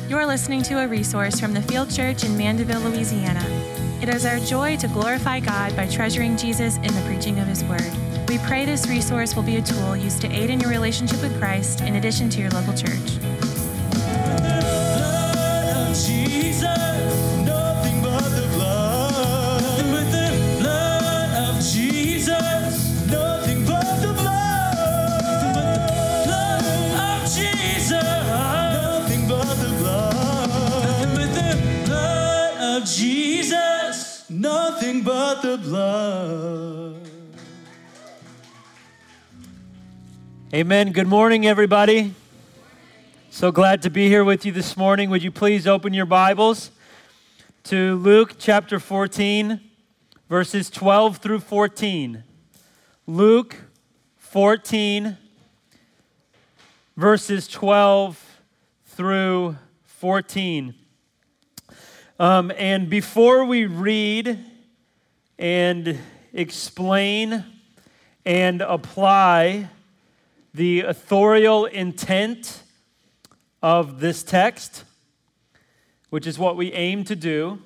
You're listening to a resource from the Field Church in Mandeville, Louisiana. It is our joy to glorify God by treasuring Jesus in the preaching of His Word. We pray this resource will be a tool used to aid in your relationship with Christ in addition to your local church. Jesus, nothing but the blood. Amen. Good morning, everybody. So glad to be here with you this morning. Would you please open your Bibles to Luke chapter 14, verses 12 through 14. Luke 14, verses 12 through 14. And before we read and explain and apply the authorial intent of this text, which is what we aim to do,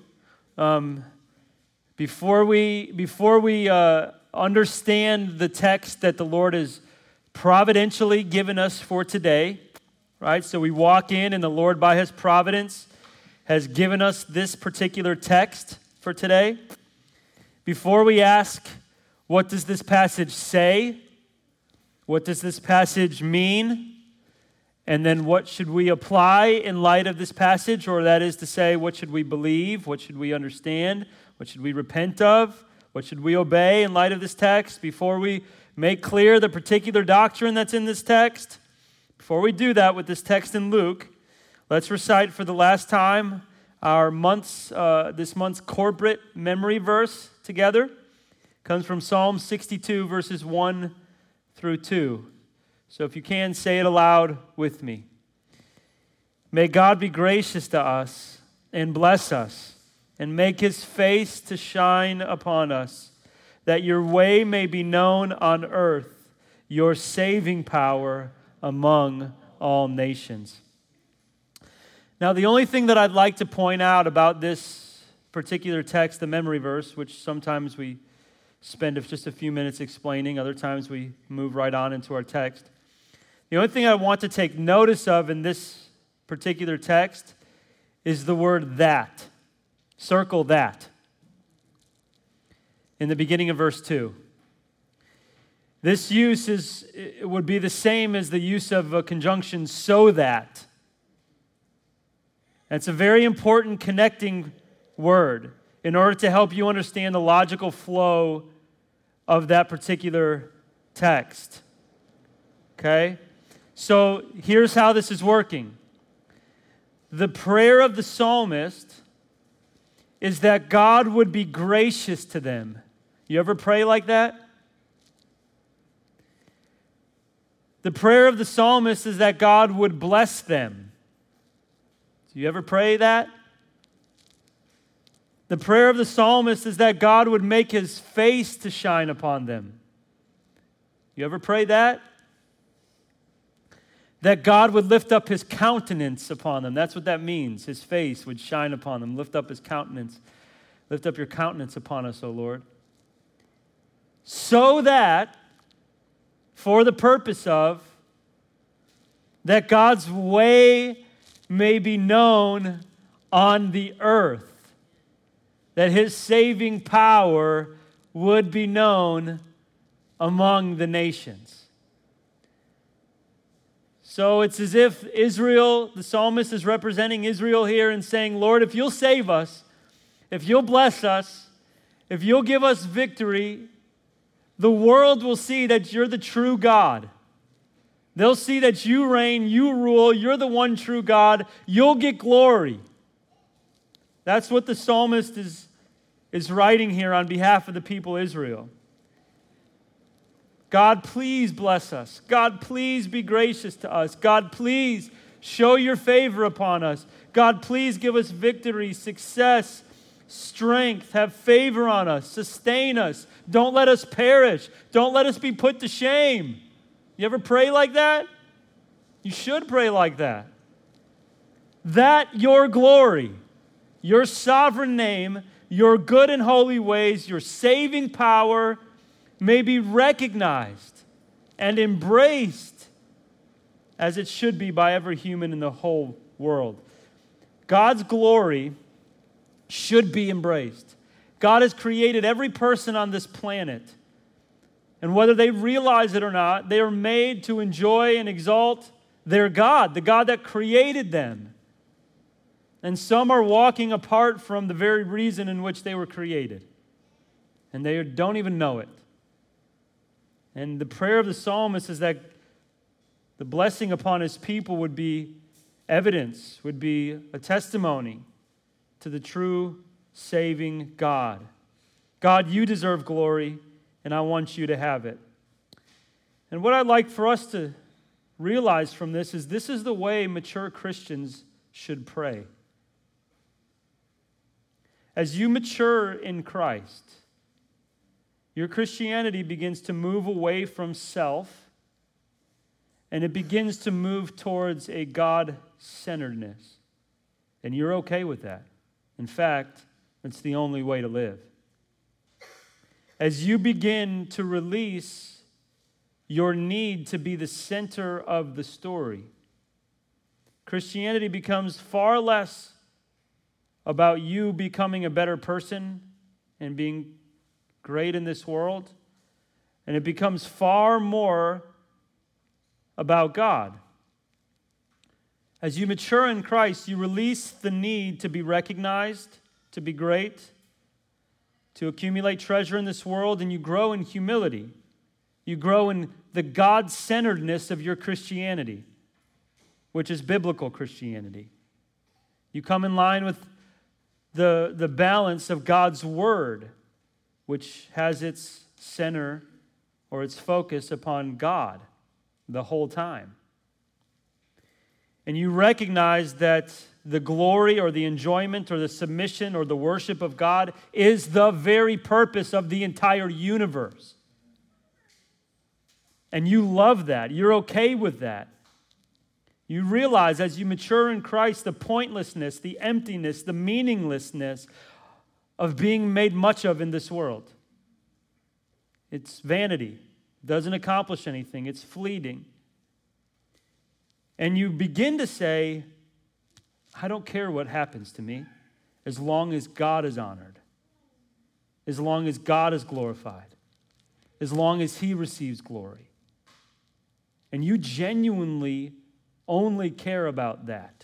before we understand the text that the Lord has providentially given us for today, right? So we walk in and the Lord by His providence has given us this particular text for today. Before we ask, what does this passage say? What does this passage mean? And then what should we apply in light of this passage? Or that is to say, what should we believe? What should we understand? What should we repent of? What should we obey in light of this text? Before we make clear the particular doctrine that's in this text, before we do that with this text in Luke, let's recite for the last time our this month's corporate memory verse together. It comes from Psalm 62, verses 1 through 2. So if you can, say it aloud with me. May God be gracious to us and bless us and make His face to shine upon us, that your way may be known on earth, your saving power among all nations. Now, the only thing that I'd like to point out about this particular text, the memory verse, which sometimes we spend just a few minutes explaining, other times we move right on into our text. The only thing I want to take notice of in this particular text is the word that. Circle that. In the beginning of verse 2. This use would be the same as the use of a conjunction so that. It's a very important connecting word in order to help you understand the logical flow of that particular text. Okay? So here's how this is working. The prayer of the psalmist is that God would be gracious to them. You ever pray like that? The prayer of the psalmist is that God would bless them. Do you ever pray that? The prayer of the psalmist is that God would make His face to shine upon them. You ever pray that? That God would lift up His countenance upon them. That's what that means. His face would shine upon them. Lift up His countenance. Lift up your countenance upon us, O Lord. So that, for the purpose of, that God's way may be known on the earth, that His saving power would be known among the nations. So it's as if Israel, the psalmist is representing Israel here and saying, Lord, if you'll save us, if you'll bless us, if you'll give us victory, the world will see that you're the true God. They'll see that you reign, you rule, you're the one true God. You'll get glory. That's what the psalmist is writing here on behalf of the people of Israel. God, please bless us. God, please be gracious to us. God, please show your favor upon us. God, please give us victory, success, strength. Have favor on us. Sustain us. Don't let us perish. Don't let us be put to shame. You ever pray like that? You should pray like that. that your glory, your sovereign name, your good and holy ways, your saving power may be recognized and embraced as it should be by every human in the whole world. God's glory should be embraced. God has created every person on this planet, and whether they realize it or not, they are made to enjoy and exalt their God, the God that created them. And some are walking apart from the very reason in which they were created, and they don't even know it. And the prayer of the psalmist is that the blessing upon his people would be evidence, would be a testimony to the true saving God. God, you deserve glory, and I want you to have it. And what I'd like for us to realize from this is the way mature Christians should pray. As you mature in Christ, your Christianity begins to move away from self, and it begins to move towards a God-centeredness. And you're okay with that. In fact, it's the only way to live. As you begin to release your need to be the center of the story, Christianity becomes far less about you becoming a better person and being great in this world, and it becomes far more about God. As you mature in Christ, you release the need to be recognized, to be great, to accumulate treasure in this world, and you grow in humility. You grow in the God-centeredness of your Christianity, which is biblical Christianity. You come in line with the balance of God's Word, which has its center or its focus upon God the whole time. And you recognize that the glory or the enjoyment or the submission or the worship of God is the very purpose of the entire universe. And you love that. You're okay with that. You realize as you mature in Christ the pointlessness, the emptiness, the meaninglessness of being made much of in this world. It's vanity. It doesn't accomplish anything. It's fleeting. And you begin to say, I don't care what happens to me as long as God is honored, as long as God is glorified, as long as He receives glory. And you genuinely only care about that.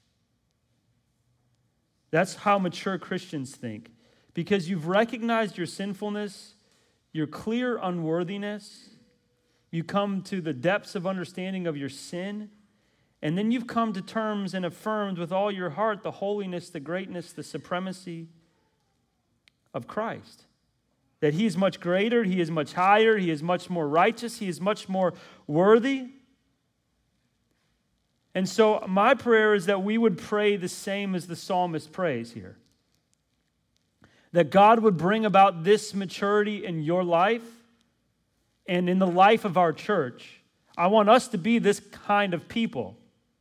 That's how mature Christians think. Because you've recognized your sinfulness, your clear unworthiness, you come to the depths of understanding of your sin, and then you've come to terms and affirmed with all your heart the holiness, the greatness, the supremacy of Christ. That He is much greater, He is much higher, He is much more righteous, He is much more worthy. And so my prayer is that we would pray the same as the psalmist prays here. That God would bring about this maturity in your life and in the life of our church. I want us to be this kind of people.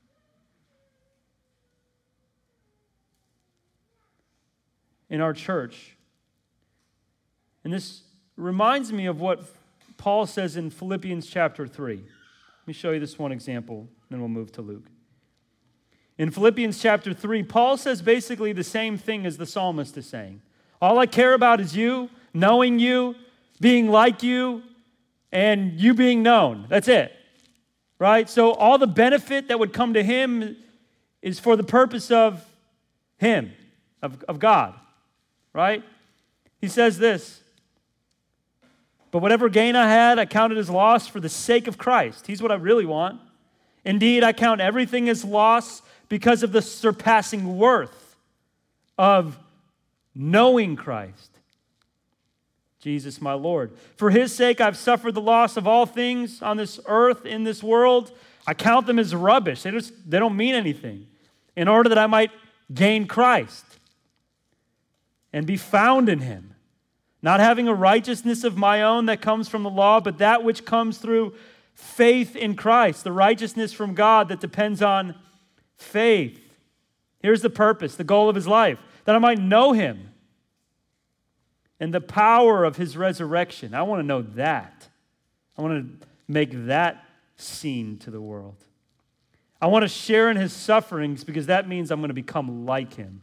In our church. And this reminds me of what Paul says in Philippians chapter 3. Let me show you this one example, then we'll move to Luke. In Philippians chapter 3, Paul says basically the same thing as the psalmist is saying. All I care about is you, knowing you, being like you, and you being known. That's it. Right? So all the benefit that would come to him is for the purpose of him, of God. Right? He says this, but whatever gain I had, I counted as loss for the sake of Christ. He's what I really want. Indeed, I count everything as loss because of the surpassing worth of knowing Christ, Jesus my Lord. For His sake, I've suffered the loss of all things on this earth, in this world. I count them as rubbish. They don't mean anything. In order that I might gain Christ and be found in Him, not having a righteousness of my own that comes from the law, but that which comes through faith in Christ, the righteousness from God that depends on faith. Here's the purpose, the goal of his life, that I might know him and the power of his resurrection. I want to know that. I want to make that seen to the world. I want to share in his sufferings because that means I'm going to become like him.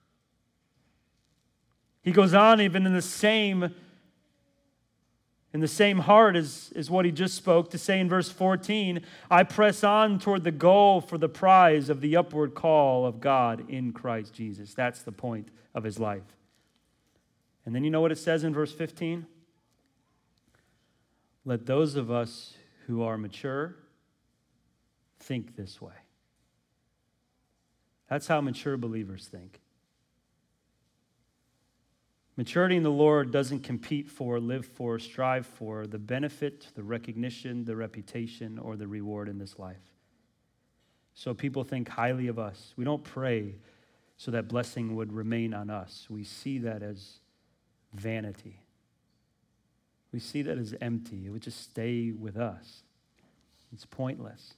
He goes on even in the same heart as what he just spoke to say in verse 14, I press on toward the goal for the prize of the upward call of God in Christ Jesus. That's the point of his life. And then you know what it says in verse 15? Let those of us who are mature think this way. That's how mature believers think. Maturity in the Lord doesn't compete for, live for, strive for the benefit, the recognition, the reputation, or the reward in this life. So people think highly of us. We don't pray so that blessing would remain on us. We see that as vanity. We see that as empty. It would just stay with us. It's pointless.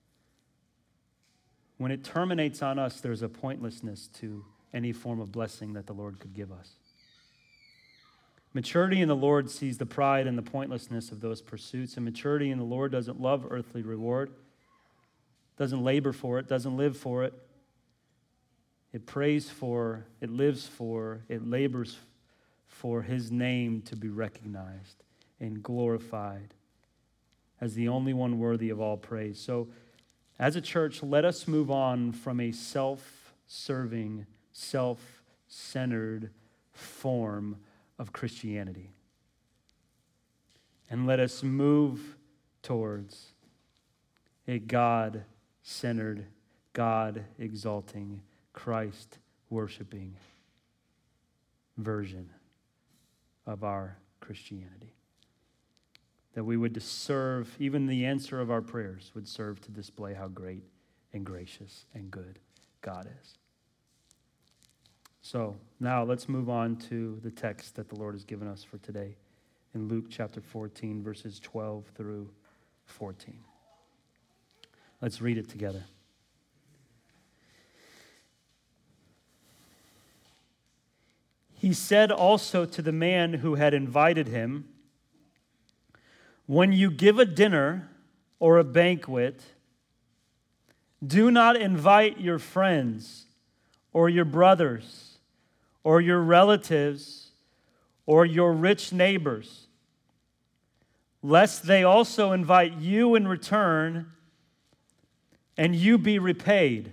When it terminates on us, there's a pointlessness to any form of blessing that the Lord could give us. Maturity in the Lord sees the pride and the pointlessness of those pursuits, and maturity in the Lord doesn't love earthly reward, doesn't labor for it, doesn't live for it. It prays for, it lives for, it labors for his name to be recognized and glorified as the only one worthy of all praise. So, as a church, let us move on from a self-serving, self-centered form of Christianity. And let us move towards a God-centered, God-exalting, Christ-worshiping version of our Christianity. That we would serve, even the answer of our prayers would serve to display how great and gracious and good God is. So now let's move on to the text that the Lord has given us for today in Luke chapter 14, verses 12 through 14. Let's read it together. He said also to the man who had invited him, when you give a dinner or a banquet, do not invite your friends or your brothers or your relatives or your rich neighbors, lest they also invite you in return and you be repaid.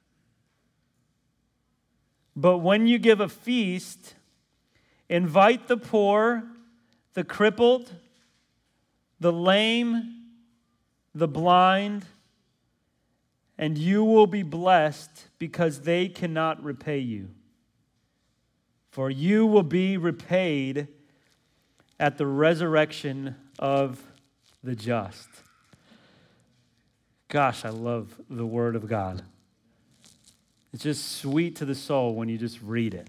But when you give a feast, invite the poor, the crippled, the lame, the blind, and you will be blessed because they cannot repay you. For you will be repaid at the resurrection of the just. Gosh, I love the Word of God. It's just sweet to the soul when you just read it.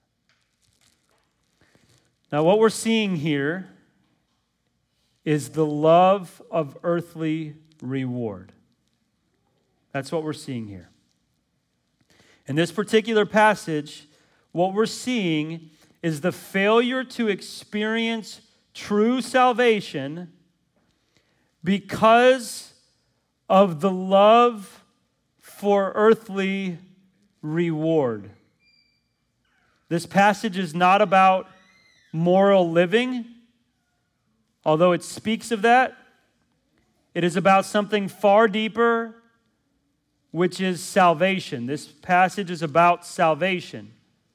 Now, what we're seeing here is the love of earthly reward. That's what we're seeing here. In this particular passage, what we're seeing is the failure to experience true salvation because of the love for earthly reward. This passage is not about moral living, although it speaks of that. It is about something far deeper, which is salvation. This passage is about salvation.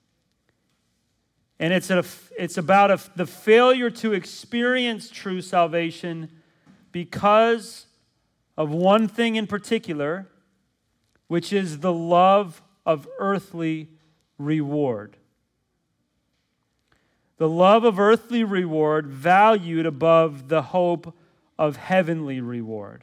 And it's about the failure to experience true salvation because of one thing in particular, which is the love of earthly reward. The love of earthly reward valued above the hope of heavenly reward.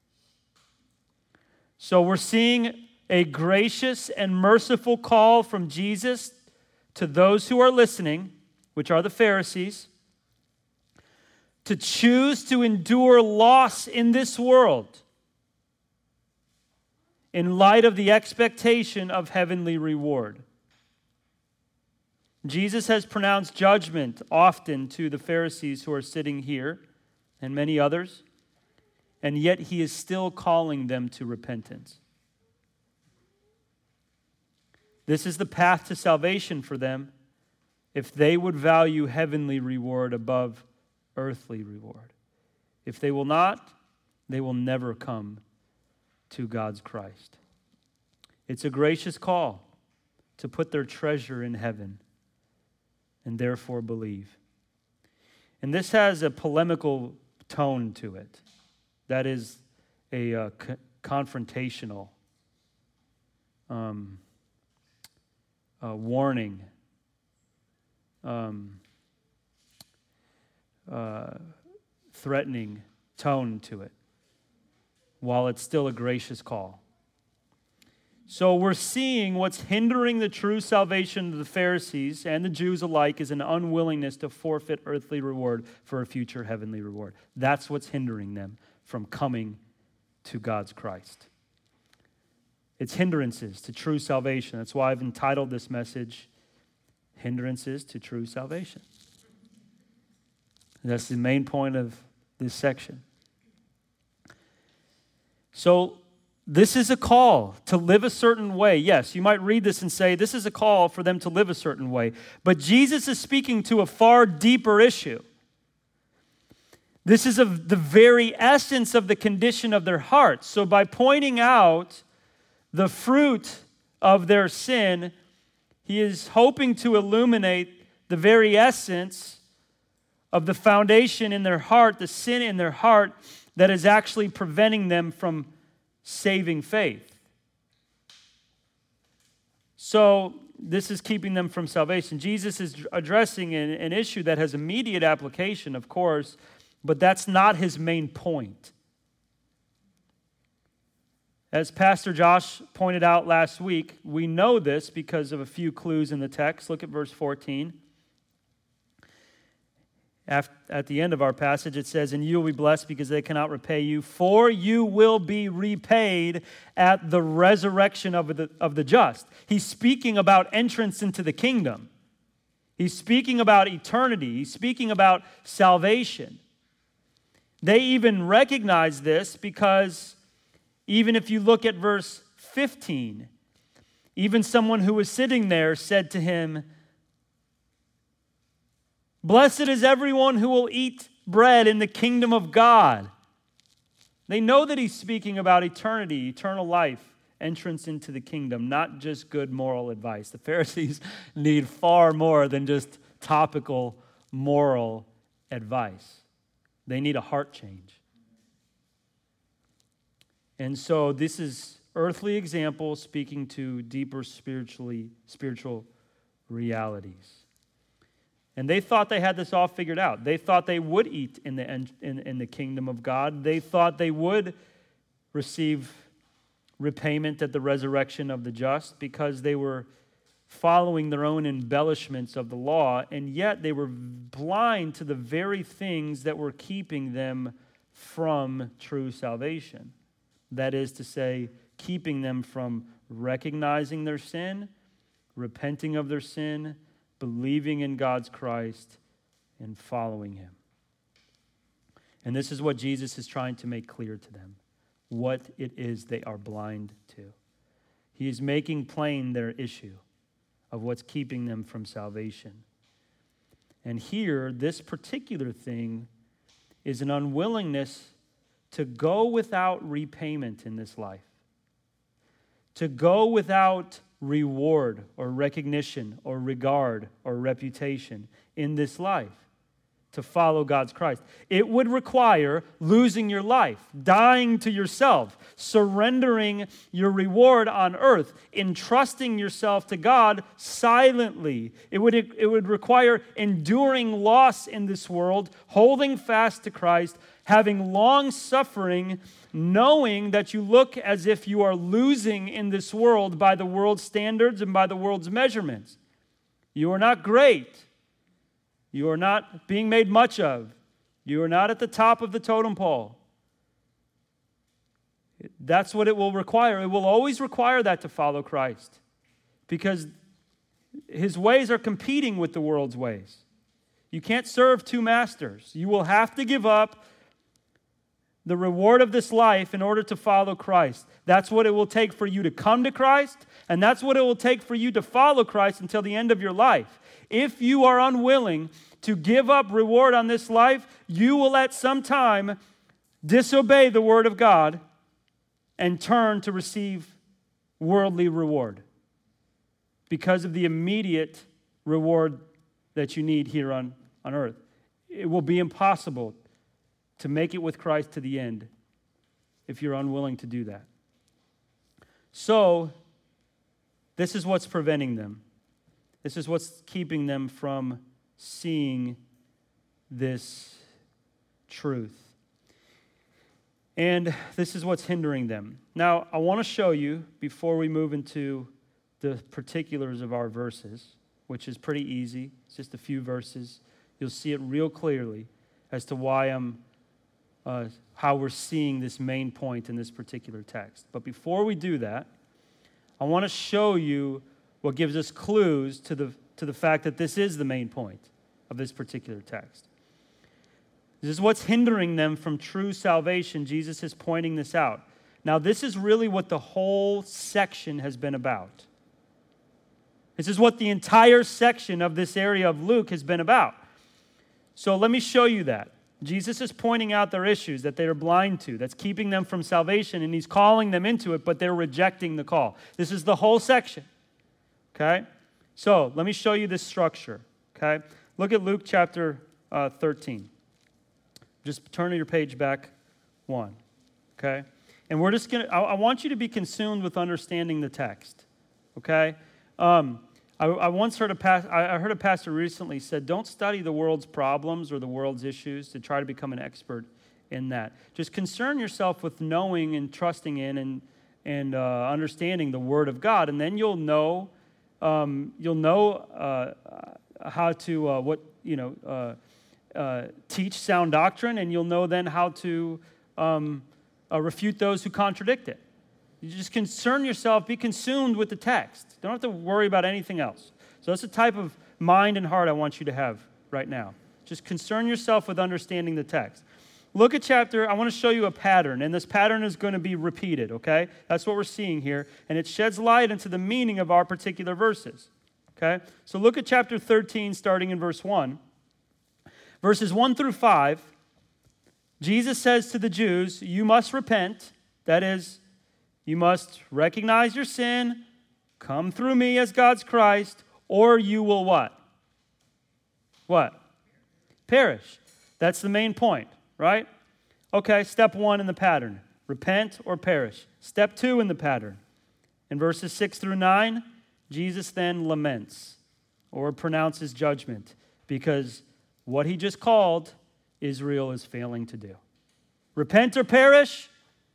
So we're seeing a gracious and merciful call from Jesus to those who are listening, which are the Pharisees, to choose to endure loss in this world in light of the expectation of heavenly reward. Jesus has pronounced judgment often to the Pharisees who are sitting here and many others, and yet he is still calling them to repentance. This is the path to salvation for them if they would value heavenly reward above earthly reward. If they will not, they will never come to God's Christ. It's a gracious call to put their treasure in heaven and therefore believe. And this has a polemical tone to it. That is a confrontational warning, threatening tone to it, while it's still a gracious call. So we're seeing what's hindering the true salvation of the Pharisees and the Jews alike is an unwillingness to forfeit earthly reward for a future heavenly reward. That's what's hindering them from coming to God's Christ. It's hindrances to true salvation. That's why I've entitled this message, Hindrances to True Salvation. And that's the main point of this section. So, this is a call to live a certain way. Yes, you might read this and say, this is a call for them to live a certain way. But Jesus is speaking to a far deeper issue. This is of the very essence of the condition of their hearts. So by pointing out the fruit of their sin, he is hoping to illuminate the very essence of the foundation in their heart, the sin in their heart that is actually preventing them from saving faith. So this is keeping them from salvation. Jesus is addressing an issue that has immediate application, of course, but that's not his main point. As Pastor Josh pointed out last week, we know this because of a few clues in the text. Look at verse 14. At the end of our passage, it says, "And you will be blessed because they cannot repay you, for you will be repaid at the resurrection of the just." He's speaking about entrance into the kingdom. He's speaking about eternity. He's speaking about salvation. They even recognize this because even if you look at verse 15, even someone who was sitting there said to him, "Blessed is everyone who will eat bread in the kingdom of God." They know that he's speaking about eternity, eternal life, entrance into the kingdom, not just good moral advice. The Pharisees need far more than just topical moral advice. They need a heart change. And so this is earthly example speaking to deeper spiritual realities. And they thought they had this all figured out. They thought they would eat in the kingdom of God. They thought they would receive repayment at the resurrection of the just because they were following their own embellishments of the law, and yet they were blind to the very things that were keeping them from true salvation. That is to say, keeping them from recognizing their sin, repenting of their sin, believing in God's Christ, and following him. And this is what Jesus is trying to make clear to them, what it is they are blind to. He is making plain their issue of what's keeping them from salvation. And here, this particular thing is an unwillingness to go without repayment in this life, to go without reward or recognition or regard or reputation in this life to follow God's Christ. It would require losing your life, dying to yourself, surrendering your reward on earth, entrusting yourself to God silently. It would require enduring loss in this world, holding fast to Christ, having long suffering, knowing that you look as if you are losing in this world by the world's standards and by the world's measurements. You are not great. You are not being made much of. You are not at the top of the totem pole. That's what it will require. It will always require that to follow Christ, because his ways are competing with the world's ways. You can't serve two masters. You will have to give up the reward of this life in order to follow Christ. That's what it will take for you to come to Christ, and that's what it will take for you to follow Christ until the end of your life. If you are unwilling to give up reward on this life, you will at some time disobey the word of God and turn to receive worldly reward because of the immediate reward that you need here on earth. It will be impossible to make it with Christ to the end if you're unwilling to do that. So, this is what's preventing them. This is what's keeping them from seeing this truth. And this is what's hindering them. Now, I want to show you, before we move into the particulars of our verses, which is pretty easy. It's just a few verses. You'll see it real clearly as to why how we're seeing this main point in this particular text. But before we do that, I want to show you what gives us clues to the fact that this is the main point of this particular text. This is what's hindering them from true salvation. Jesus is pointing this out. Now, this is really what the whole section has been about. This is what the entire section of this area of Luke has been about. So let me show you that. Jesus is pointing out their issues that they are blind to, that's keeping them from salvation, and he's calling them into it, but they're rejecting the call. This is the whole section, okay? So let me show you this structure, okay? Look at Luke chapter 13. Just turn your page back one, okay? And we're just going to, I want you to be consumed with understanding the text, okay? I once heard I heard a pastor recently said, don't study the world's problems or the world's issues to try to become an expert in that. Just concern yourself with knowing and trusting in and understanding the Word of God, and then you'll know how to teach sound doctrine, and you'll know then how to refute those who contradict it. You just concern yourself, be consumed with the text. Don't have to worry about anything else. So that's the type of mind and heart I want you to have right now. Just concern yourself with understanding the text. Look at I want to show you a pattern, and this pattern is going to be repeated, okay? That's what we're seeing here, and it sheds light into the meaning of our particular verses, okay? So look at chapter 13, starting in verse 1. Verses 1 through 5, Jesus says to the Jews, you must repent, that is, you must recognize your sin, come through me as God's Christ, or you will what? What? Perish. That's the main point, right? Okay, step 1 in the pattern. Repent or perish. Step 2 in the pattern. In verses 6 through 9, Jesus then laments or pronounces judgment because what he just called, Israel is failing to do. Repent or perish.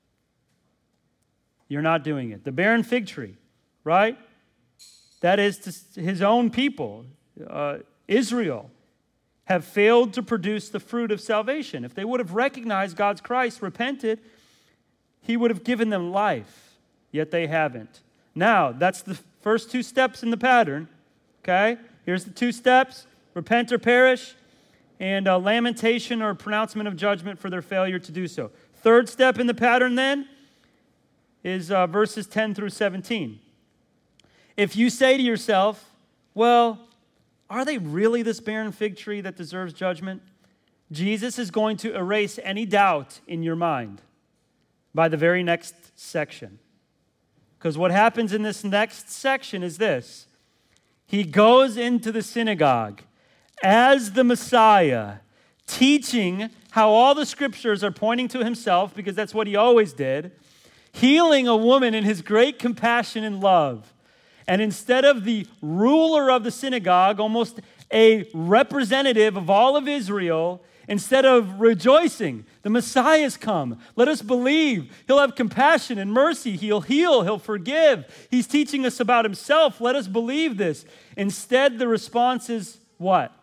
You're not doing it. The barren fig tree, right? That is to his own people, Israel, have failed to produce the fruit of salvation. If they would have recognized God's Christ, repented, he would have given them life, yet they haven't. Now, that's the first 2 steps in the pattern, okay? Here's the 2 steps, repent or perish, and lamentation or pronouncement of judgment for their failure to do so. 3rd step in the pattern then, is verses 10 through 17. If you say to yourself, well, are they really this barren fig tree that deserves judgment? Jesus is going to erase any doubt in your mind by the very next section. Because what happens in this next section is this. He goes into the synagogue as the Messiah, teaching how all the scriptures are pointing to himself, because that's what he always did, healing a woman in his great compassion and love. And instead of the ruler of the synagogue, almost a representative of all of Israel, instead of rejoicing, the Messiah's come. Let us believe. He'll have compassion and mercy. He'll heal. He'll forgive. He's teaching us about himself. Let us believe this. Instead, the response is what?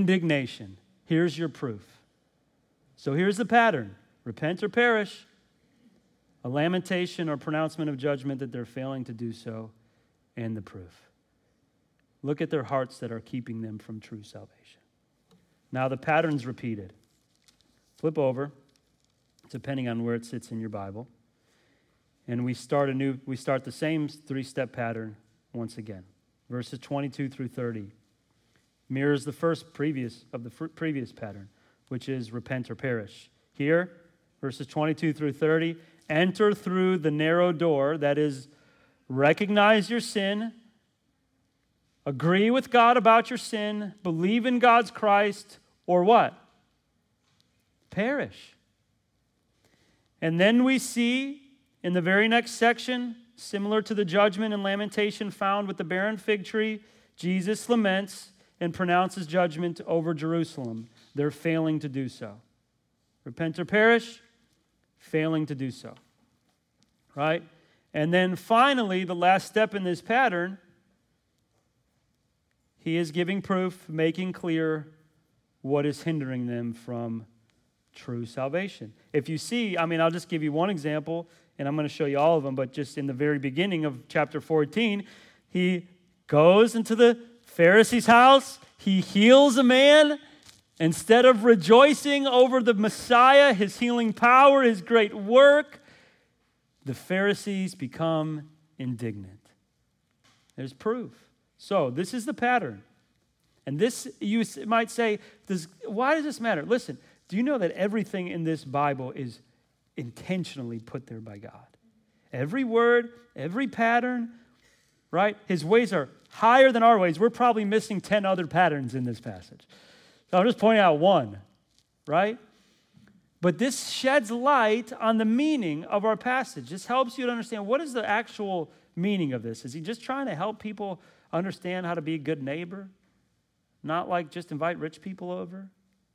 Indignation. Here's your proof. So here's the pattern. Repent or perish. A lamentation or pronouncement of judgment that they're failing to do so, and the proof. Look at their hearts that are keeping them from true salvation. Now the pattern's repeated. Flip over, depending on where it sits in your Bible. And we start the same three-step pattern once again. Verses 22 through 30 mirrors the previous pattern, which is repent or perish. Here, verses 22 through 30, enter through the narrow door, that is, recognize your sin, agree with God about your sin, believe in God's Christ, or what? Perish. And then we see in the very next section, similar to the judgment and lamentation found with the barren fig tree, Jesus laments and pronounces judgment over Jerusalem. They're failing to do so. Repent or perish, failing to do so. Right? And then finally, the last step in this pattern, he is giving proof, making clear what is hindering them from true salvation. If you see, I'll just give you one example, and I'm going to show you all of them, but just in the very beginning of chapter 14, he goes into the Pharisee's house, he heals a man. Instead of rejoicing over the Messiah, his healing power, his great work, the Pharisees become indignant. There's proof. So this is the pattern. And this, you might say, why does this matter? Listen, do you know that everything in this Bible is intentionally put there by God? Every word, every pattern, right? His ways are higher than our ways. We're probably missing 10 other patterns in this passage. So I'm just pointing out one, right? But this sheds light on the meaning of our passage. This helps you to understand what is the actual meaning of this. Is he just trying to help people understand how to be a good neighbor? Not like just invite rich people over?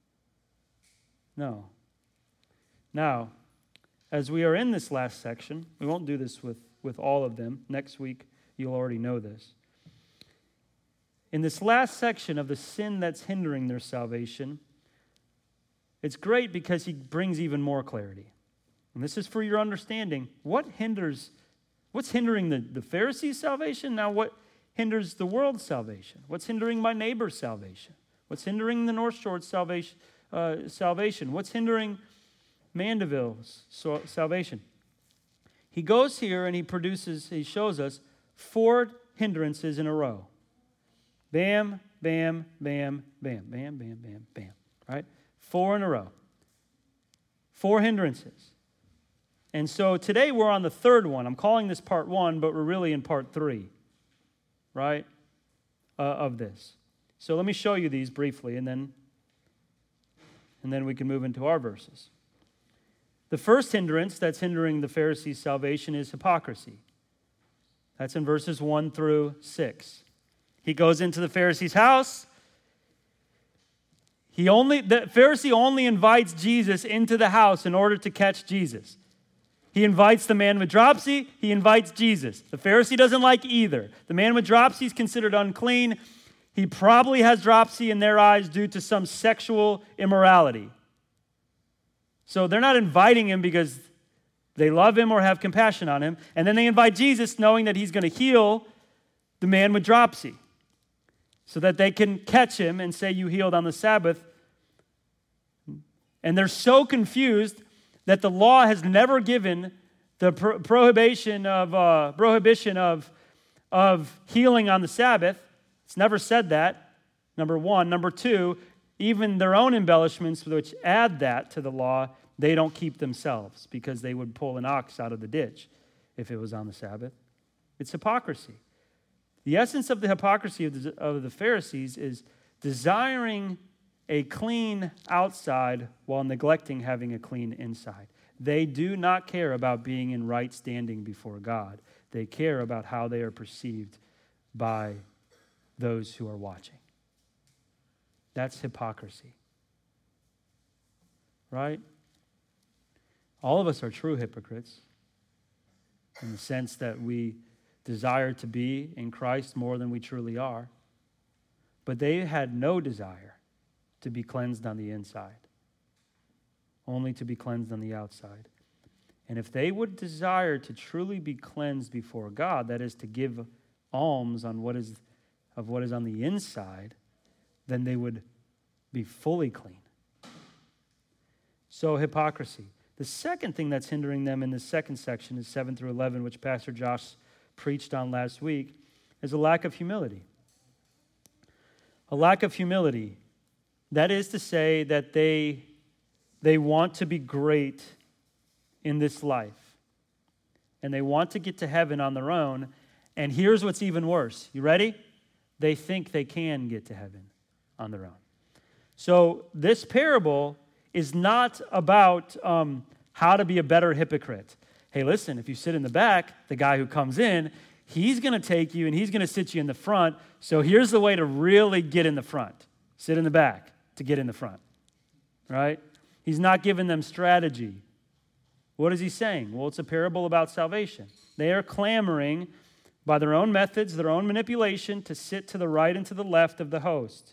No. Now, as we are in this last section, we won't do this with all of them. Next week, you'll already know this. In this last section of the sin that's hindering their salvation, it's great because he brings even more clarity. And this is for your understanding. What's hindering the Pharisees' salvation? Now, what hinders the world's salvation? What's hindering my neighbor's salvation? What's hindering the North Shore's salvation? What's hindering Mandeville's salvation? He goes here and he shows us 4 hindrances in a row. Bam, bam, bam, bam, bam, bam, bam, bam. Right? 4 in a row. 4 hindrances. And so today we're on the 3rd one. I'm calling this part 1, but we're really in part 3, right, of this. So let me show you these briefly, and then we can move into our verses. The first hindrance that's hindering the Pharisees' salvation is hypocrisy. That's in verses 1 through 6. He goes into the Pharisee's house. The Pharisee only invites Jesus into the house in order to catch Jesus. He invites the man with dropsy. He invites Jesus. The Pharisee doesn't like either. The man with dropsy is considered unclean. He probably has dropsy in their eyes due to some sexual immorality. So they're not inviting him because they love him or have compassion on him. And then they invite Jesus knowing that he's going to heal the man with dropsy, so that they can catch him and say, you healed on the Sabbath. And they're so confused that the law has never given the prohibition of healing on the Sabbath. It's never said that, number 1. Number 2, even their own embellishments, which add that to the law, they don't keep themselves because they would pull an ox out of the ditch if it was on the Sabbath. It's hypocrisy. The essence of the hypocrisy of the Pharisees is desiring a clean outside while neglecting having a clean inside. They do not care about being in right standing before God. They care about how they are perceived by those who are watching. That's hypocrisy. Right? All of us are true hypocrites in the sense that we desire to be in Christ more than we truly are. But they had no desire to be cleansed on the inside, only to be cleansed on the outside. And if they would desire to truly be cleansed before God, that is to give alms on what is on the inside, then they would be fully clean. So hypocrisy. The second thing that's hindering them in this second section is 7 through 11, which Pastor Josh preached on last week, is a lack of humility. A lack of humility. That is to say that they want to be great in this life. And they want to get to heaven on their own. And here's what's even worse. You ready? They think they can get to heaven on their own. So this parable is not about how to be a better hypocrite. Hey, listen, if you sit in the back, the guy who comes in, he's going to take you and he's going to sit you in the front. So here's the way to really get in the front. Sit in the back to get in the front, right? He's not giving them strategy. What is he saying? Well, it's a parable about salvation. They are clamoring by their own methods, their own manipulation, to sit to the right and to the left of the host.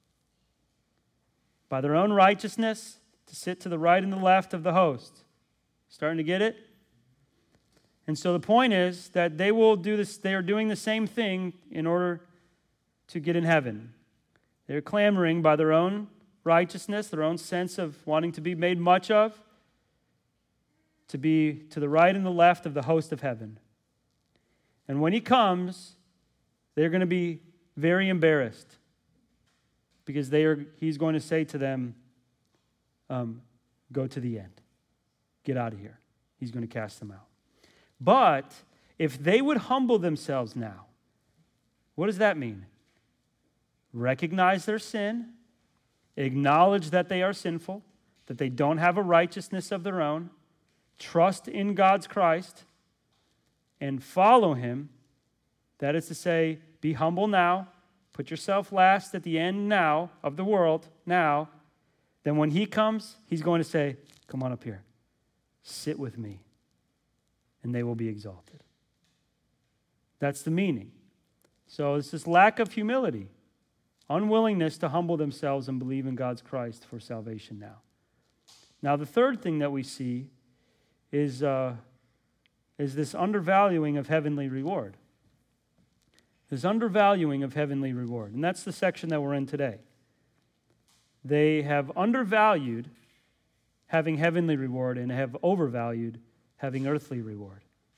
By their own righteousness, to sit to the right and the left of the host. Starting to get it? And so the point is that they will do this, they are doing the same thing in order to get in heaven. They're clamoring by their own righteousness, their own sense of wanting to be made much of, to be to the right and the left of the host of heaven. And when he comes, they're going to be very embarrassed because he's going to say to them, go to the end. Get out of here. He's going to cast them out. But if they would humble themselves now, what does that mean? Recognize their sin, acknowledge that they are sinful, that they don't have a righteousness of their own, trust in God's Christ, and follow him. That is to say, be humble now, put yourself last at the end now of the world now. Then when he comes, he's going to say, come on up here, sit with me, and they will be exalted. That's the meaning. So it's this lack of humility, unwillingness to humble themselves and believe in God's Christ for salvation now. Now, the third thing that we see is this undervaluing of heavenly reward. This undervaluing of heavenly reward. And that's the section that we're in today. They have undervalued having heavenly reward and have overvalued having earthly reward.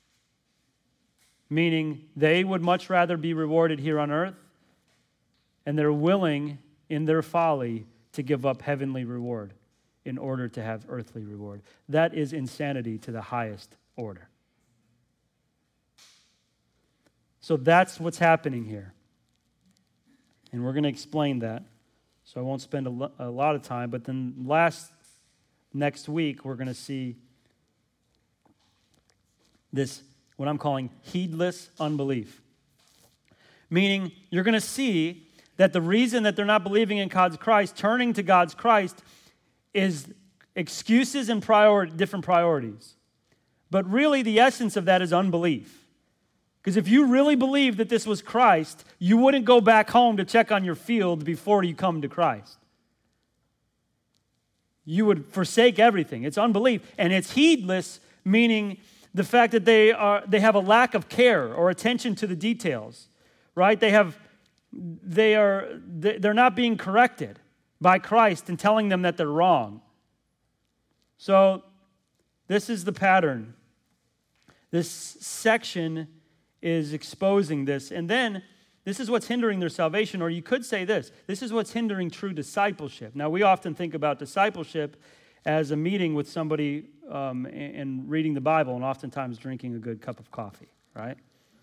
Meaning they would much rather be rewarded here on earth, and they're willing in their folly to give up heavenly reward in order to have earthly reward. That is insanity to the highest order. So that's what's happening here. And we're going to explain that. So I won't spend a lot of time, but then next week, we're going to see this, what I'm calling heedless unbelief. Meaning, you're going to see that the reason that they're not believing in God's Christ, turning to God's Christ, is excuses and different priorities. But really, the essence of that is unbelief. Because if you really believed that this was Christ, you wouldn't go back home to check on your field before you come to Christ. You would forsake everything. It's unbelief. And it's heedless, meaning the fact that they have a lack of care or attention to the details, right? They're not being corrected by Christ and telling them that they're wrong. So this is the pattern. This section is exposing this. And then this is what's hindering their salvation, or you could say this is what's hindering true discipleship. Now, we often think about discipleship as a meeting with somebody and reading the Bible and oftentimes drinking a good cup of coffee, right?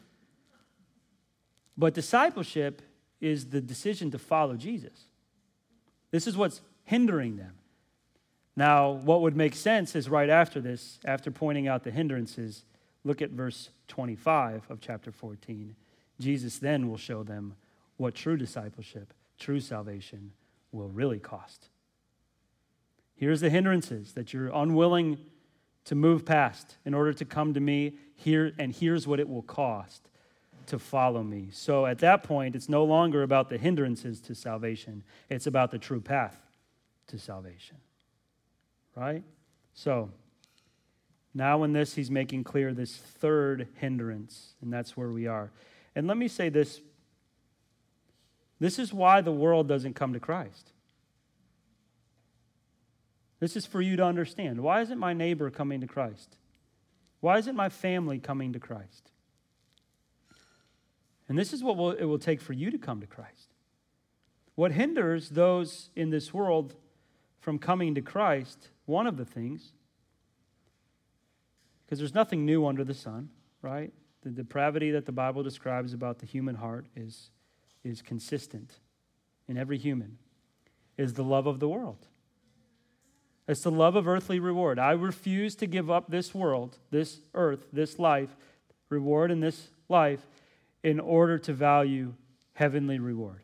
But discipleship is the decision to follow Jesus. This is what's hindering them. Now, what would make sense is right after this, after pointing out the hindrances, look at verse 25 of chapter 14. Jesus then will show them what true discipleship, true salvation will really cost. Here's the hindrances that you're unwilling to move past in order to come to me, and here's what it will cost to follow me. So at that point, it's no longer about the hindrances to salvation. It's about the true path to salvation. Right? So Now in this, he's making clear this third hindrance, and that's where we are. And let me say this. This is why the world doesn't come to Christ. This is for you to understand. Why isn't my neighbor coming to Christ? Why isn't my family coming to Christ? And this is what it will take for you to come to Christ. What hinders those in this world from coming to Christ, one of the things, because there's nothing new under the sun, right? The depravity that the Bible describes about the human heart is consistent in every human, is the love of the world. It's the love of earthly reward. I refuse to give up this world, this earth, this life, reward in this life, in order to value heavenly reward.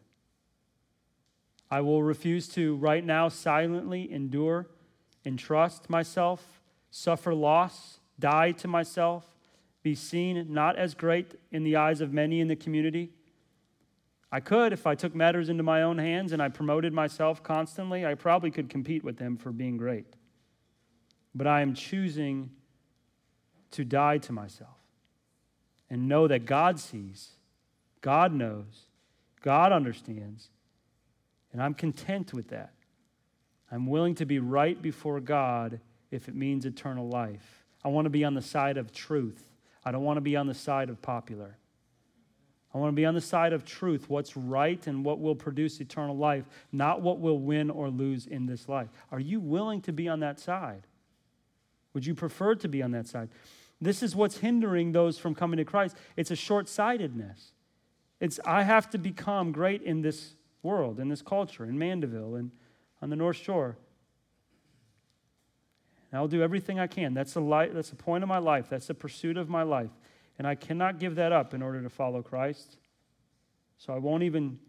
I will refuse to right now silently endure and trust myself, suffer loss, die to myself, be seen not as great in the eyes of many in the community. I could, if I took matters into my own hands and I promoted myself constantly, I probably could compete with them for being great. But I am choosing to die to myself and know that God sees, God knows, God understands, and I'm content with that. I'm willing to be right before God if it means eternal life. I want to be on the side of truth. I don't want to be on the side of popular. I want to be on the side of truth, what's right and what will produce eternal life, not what will win or lose in this life. Are you willing to be on that side? Would you prefer to be on that side? This is what's hindering those from coming to Christ. It's a short-sightedness. It's, I have to become great in this world, in this culture, in Mandeville, and on the North Shore. And I'll do everything I can. That's the point of my life. That's the pursuit of my life. And I cannot give that up in order to follow Christ. So I won't even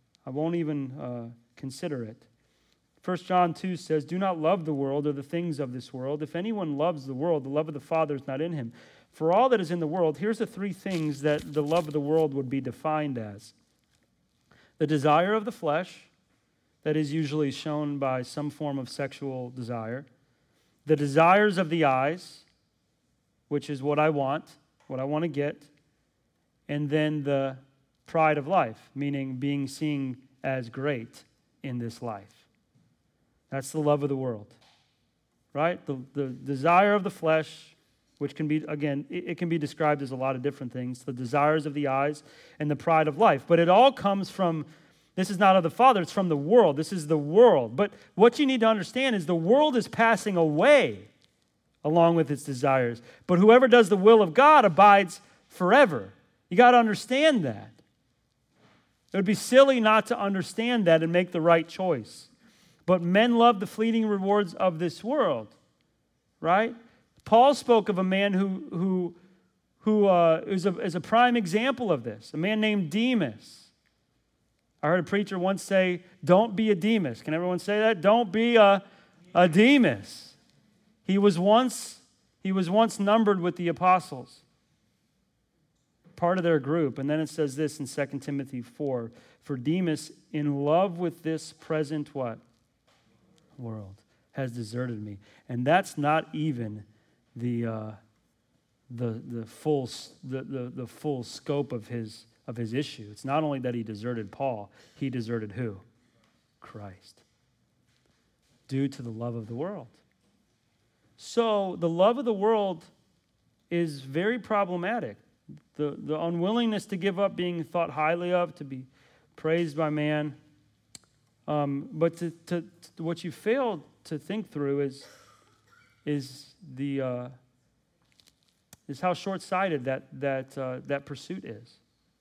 consider it. 1 John 2 says, "Do not love the world or the things of this world. If anyone loves the world, the love of the Father is not in him. For all that is in the world," here's the three things that the love of the world would be defined as. The desire of the flesh, that is usually shown by some form of sexual desire. The desires of the eyes, which is what I want to get. And then the pride of life, meaning being seen as great in this life. That's the love of the world, right? The desire of the flesh, which can be, again, it can be described as a lot of different things. The desires of the eyes and the pride of life. But it all comes from, this is not of the Father, it's from the world. This is the world. But what you need to understand is the world is passing away along with its desires. But whoever does the will of God abides forever. You got to understand that. It would be silly not to understand that and make the right choice. But men love the fleeting rewards of this world, right? Paul spoke of a man who is a prime example of this, a man named Demas. I heard a preacher once say, "Don't be a Demas." Can everyone say that? Don't be a Demas. He was once numbered with the apostles, part of their group. And then it says this in 2 Timothy 4, "For Demas, in love with this present" what? World, "has deserted me." And that's not even the full scope of his issue. It's not only that he deserted Paul, he deserted who? Christ. Due to the love of the world. So the love of the world is very problematic. The unwillingness to give up being thought highly of, to be praised by man. But to what you fail to think through is how short-sighted that pursuit is.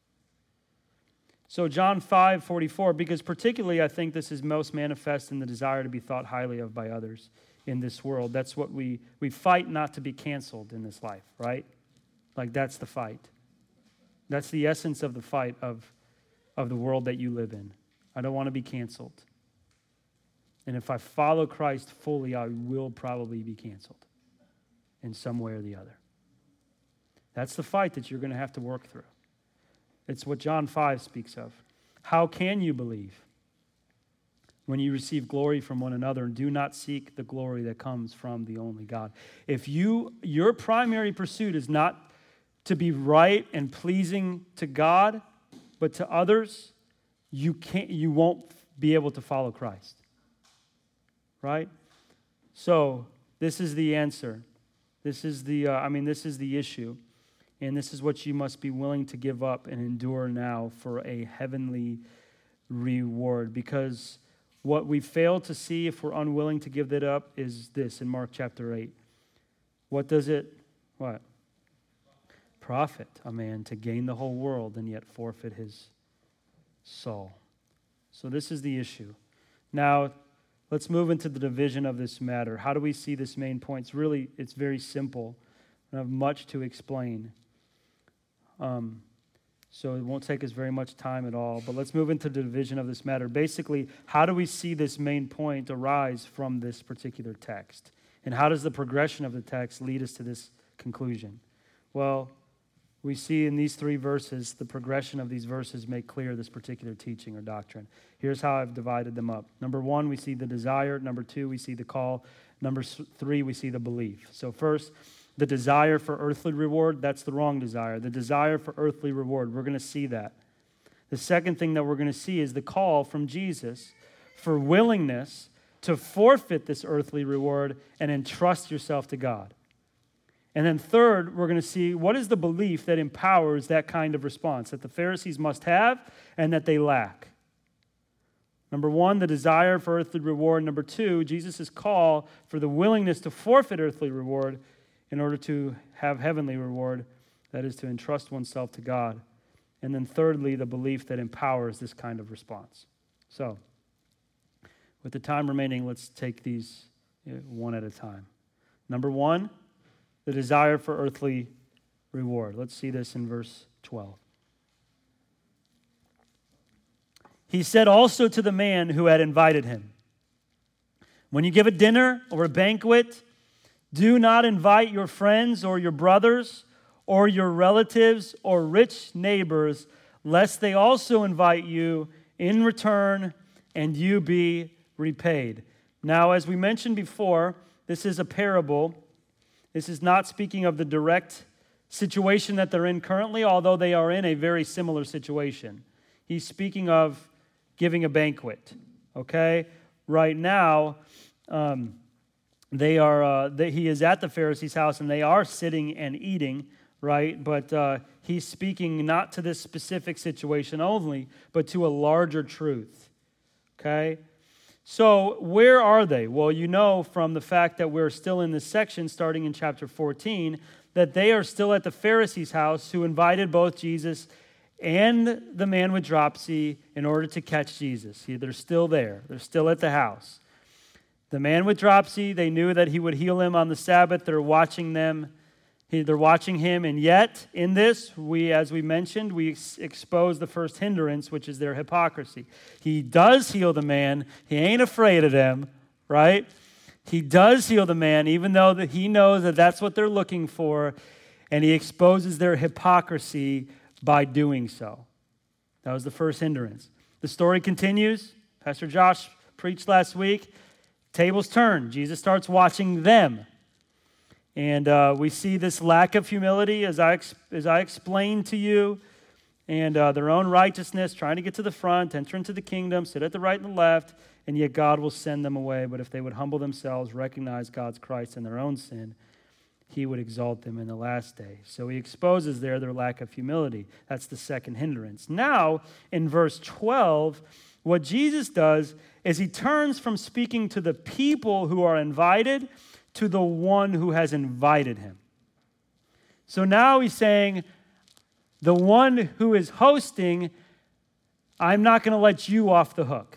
So John 5:44, because particularly I think this is most manifest in the desire to be thought highly of by others in this world. That's what we fight not to be canceled in this life, right? Like that's the fight. That's the essence of the fight of the world that you live in. I don't want to be canceled. And if I follow Christ fully, I will probably be canceled in some way or the other. That's the fight that you're going to have to work through. It's what John 5 speaks of. How can you believe when you receive glory from one another, and do not seek the glory that comes from the only God. If your primary pursuit is not to be right and pleasing to God, but to others, you won't be able to follow Christ. Right? So, this is the answer. This is the issue. And this is what you must be willing to give up and endure now for a heavenly reward. Because what we fail to see if we're unwilling to give that up is this in Mark chapter 8. What does it profit a man to gain the whole world and yet forfeit his soul? So this is the issue. Now, let's move into the division of this matter. How do we see this main point? It's very simple. I don't have much to explain. So it won't take us very much time at all. But let's move into the division of this matter. Basically, how do we see this main point arise from this particular text? And how does the progression of the text lead us to this conclusion? Well, we see in these 3 verses, the progression of these verses make clear this particular teaching or doctrine. Here's how I've divided them up. Number 1, we see the desire. Number 2, we see the call. Number 3, we see the belief. So first, the desire for earthly reward, that's the wrong desire. The desire for earthly reward, we're going to see that. The second thing that we're going to see is the call from Jesus for willingness to forfeit this earthly reward and entrust yourself to God. And then third, we're going to see what is the belief that empowers that kind of response that the Pharisees must have and that they lack. Number 1, the desire for earthly reward. Number 2, Jesus' call for the willingness to forfeit earthly reward in order to have heavenly reward, that is to entrust oneself to God. And then thirdly, the belief that empowers this kind of response. So, with the time remaining, let's take these one at a time. Number 1, the desire for earthly reward. Let's see this in verse 12. He said also to the man who had invited him, when you give a dinner or a banquet, do not invite your friends or your brothers or your relatives or rich neighbors, lest they also invite you in return and you be repaid. Now, as we mentioned before, this is a parable. This is not speaking of the direct situation that they're in currently, although they are in a very similar situation. He's speaking of giving a banquet, okay? Right now, he is at the Pharisees' house, and they are sitting and eating, right? But he's speaking not to this specific situation only, but to a larger truth, okay? So where are they? Well, you know from the fact that we're still in this section, starting in chapter 14, that they are still at the Pharisees' house who invited both Jesus and the man with dropsy in order to catch Jesus. They're still there. They're still at the house. The man with dropsy, they knew that he would heal him on the Sabbath. They're watching them. They're watching him, and yet in this, as we mentioned, we expose the first hindrance, which is their hypocrisy. He does heal the man. He ain't afraid of them, right? He does heal the man, even though that he knows that that's what they're looking for, and he exposes their hypocrisy by doing so. That was the first hindrance. The story continues. Pastor Josh preached last week. Tables turn. Jesus starts watching them. And we see this lack of humility, as I explained to you, and their own righteousness, trying to get to the front, enter into the kingdom, sit at the right and the left, and yet God will send them away. But if they would humble themselves, recognize God's Christ and their own sin, he would exalt them in the last day. So he exposes their lack of humility. That's the second hindrance. Now, in verse 12, what Jesus does is he turns from speaking to the people who are invited to the one who has invited him. So now he's saying, the one who is hosting, I'm not going to let you off the hook.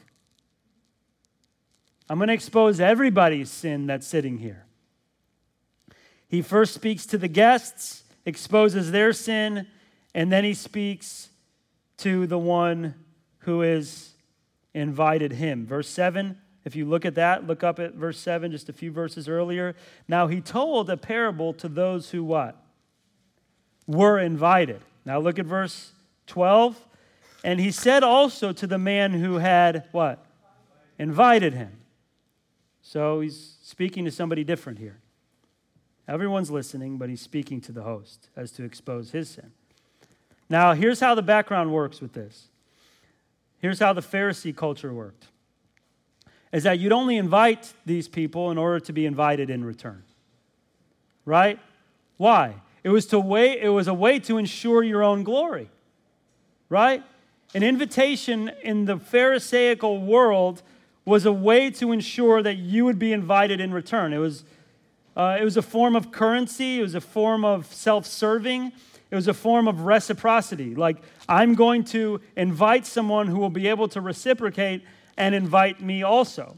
I'm going to expose everybody's sin that's sitting here. He first speaks to the guests, exposes their sin, and then he speaks to the one who is invited him. Verse 7, if you look at that, look up at verse 7, just a few verses earlier. Now he told a parable to those who what? Were invited. Now look at verse 12. And he said also to the man who had what? invited him. So he's speaking to somebody different here. Everyone's listening, but he's speaking to the host as to expose his sin. Now, here's how the background works with this. Here's how the Pharisee culture worked. Is that you'd only invite these people in order to be invited in return. Right? Why? It was a way to ensure your own glory. Right? An invitation in the Pharisaical world was a way to ensure that you would be invited in return. It was a form of currency. It was a form of self-serving. It was a form of reciprocity. Like, I'm going to invite someone who will be able to reciprocate and invite me also.